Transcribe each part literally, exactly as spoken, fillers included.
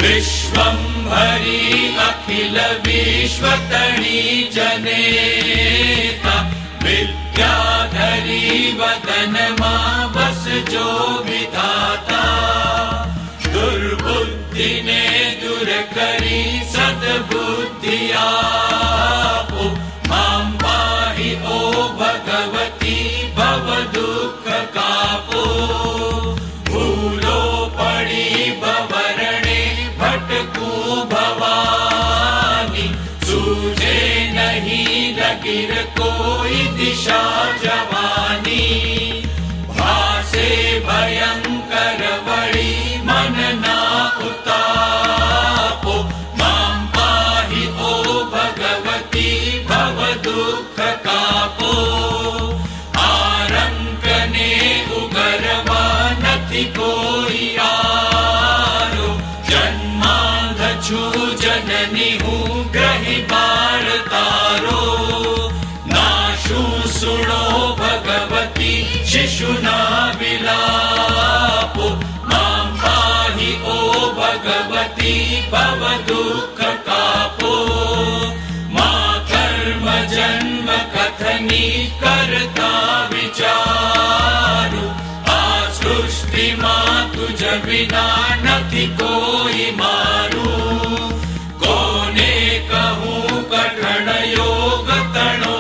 विश्वंभरी अखिल विश्वतणी जनेता विद्याधरी वदन मां बस जो विधाता दुर्बुद्धि ने दूर करी सद्बुद्धि आपो मां पाहि ओ भगवती भव दुख कापो भूलो पड़ी भवरणे भटकू भवानी सूझे नहीं लगिर कोई दिशा जवानी भासे भयंकर बड़ी मन ना उतापो मां पाहि ओ भगवती भव दुख कापो आरंक ने उगरवा नथी कोई आरो जन्मांध छू जननी हूँ ग्रही बार तारो नाशु सुनो भगवती शिशुना विलापो मां पाहि ओ भगवती भव दुख कापो मां कर्म जन्म कथनी करता विचारु आ सृष्टि मां तुझ बिना नथी कोई मारू कोने कहूँ कठण योग तणो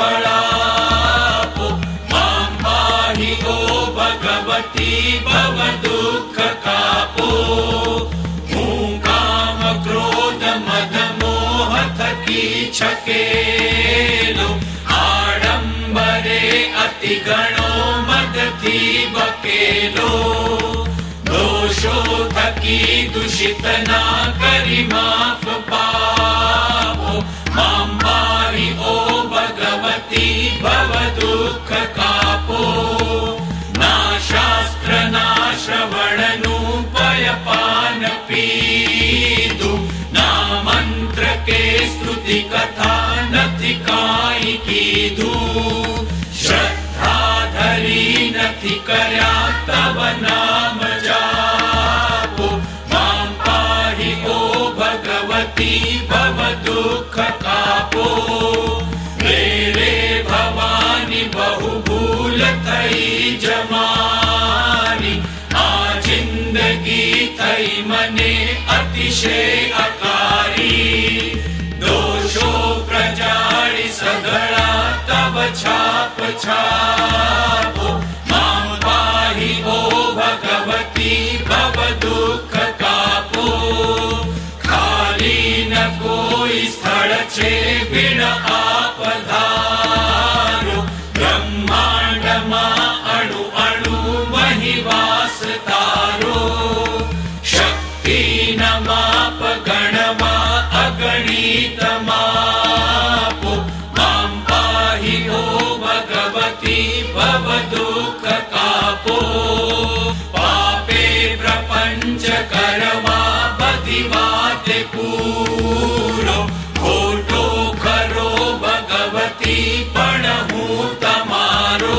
बड़ापो मां पाहि ओ भगवती भव दुख कापो हूँ काम क्रोध मद मोह थकी छकेलो आडंबरे अति गणो मद थी बकेलो दोषो थकी दूषित ना करी माफ पापो मां पाहि ओ भगवती भव दुख कापो ना शास्त्र ना श्रवणनु पयपान पीदु ना मंत्र के स्तुति कथा नथी काई कीधु श्रद्धा धरी नथी कर्या तव नाम जापो मां पाहि ओ भगवती भव दुख कापो रे रे भवानी बहु भूल थई जमानी आ जिंदगी थई मने अतिशय अकारी दोषो प्रजाळि सगळा तव छाप छापो मां पाहि ओ भगवती भव दुख कापो खाली न कोई स्थळ छे बिन आप धारो ब्रह्मांड मां अणु अणु वही वास तारो शक्ति न माप गणवा अगणित मापो मां पाहि ओ भगवती भव दुख कापो पापे प्रपंच करवा बधी वाते पूरो खोटो खरो भगवती पण हूँ तमारो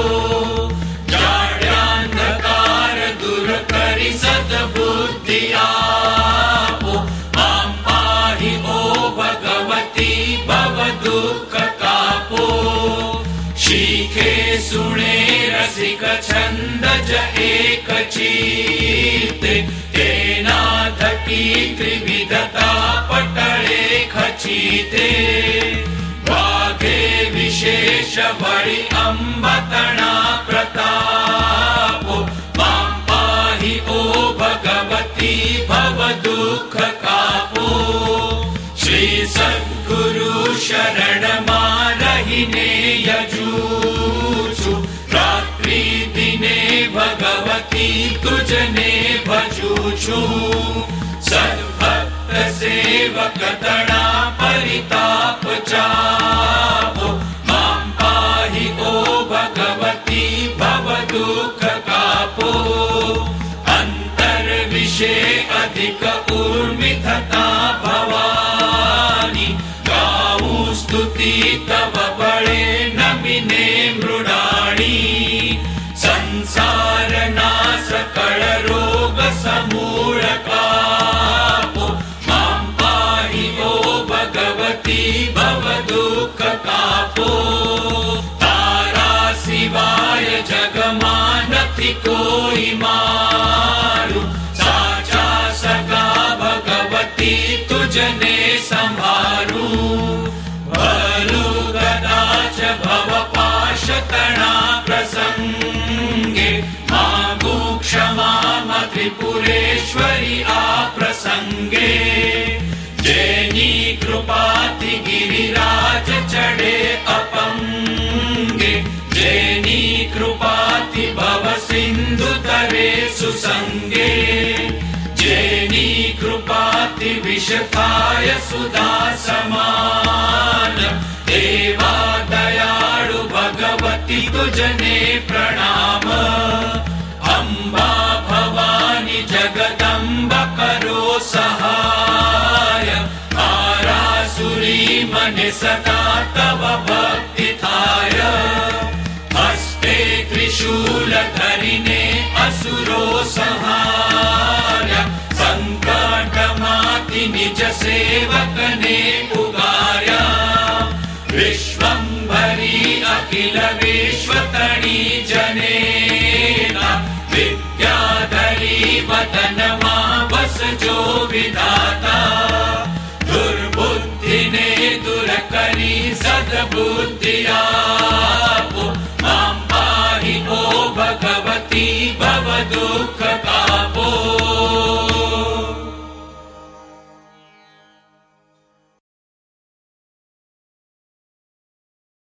जाड्यांधकार दूर करी सद्बुद्धि आपो मां पाहि ओ भगवती भव दुख कापो शीखे सुणे रसिक छंद ज एक चीते तेना थकी त्रिविधता पटळे खचीते वाघे विशेष बळी अंबतणा प्रतापो मां पाहि ओ भगवती भव दुख कापो श्री सद्गुरु शरण मां रहीने यजूछु रात्रि दिने भगवती तुझने भजूछु सद्भक्त सेवक तणा परिताप चापो मां पाहि ओ भगवती भव दुख कापो अंतर विषय अधिक ऊर्मिथता भवानी गाऊ स्तुति तव बळे नमिने मृडाणी संसार नाश कळ रोग समूळ कापो नाथी कोई मारू साचा सगा भगवती तुझने संभारू भलू कदाच भव पाश तणा प्रसंगे मागू क्षमा त्रिपुरेश्वरी आ प्रसंगे जेनी कृपाति गिरिराज चढ़े अपंगे जेनी कृपाति भव सिंधु तरे सुसंगे जेनी कृपाति विष खाय सुधा समान देवा दयाळु भगवती तुझने प्रणाम अम्बा भवानी जगदम्ब करो सहाय आरासुरी मन सदा तव भक्ति थाय हस्ते त्रिशूल धरिने असुरो संहार संकट माति निज सेवक ने उगार्या विश्वंभरी अखिल विश्वतणी जनेना विद्याधरी वदन मां बस जो विधाता दुर्बुद्धि ने दूर करी सद्बुद्धि आपो मां पाहि ओ भगवती भव दुख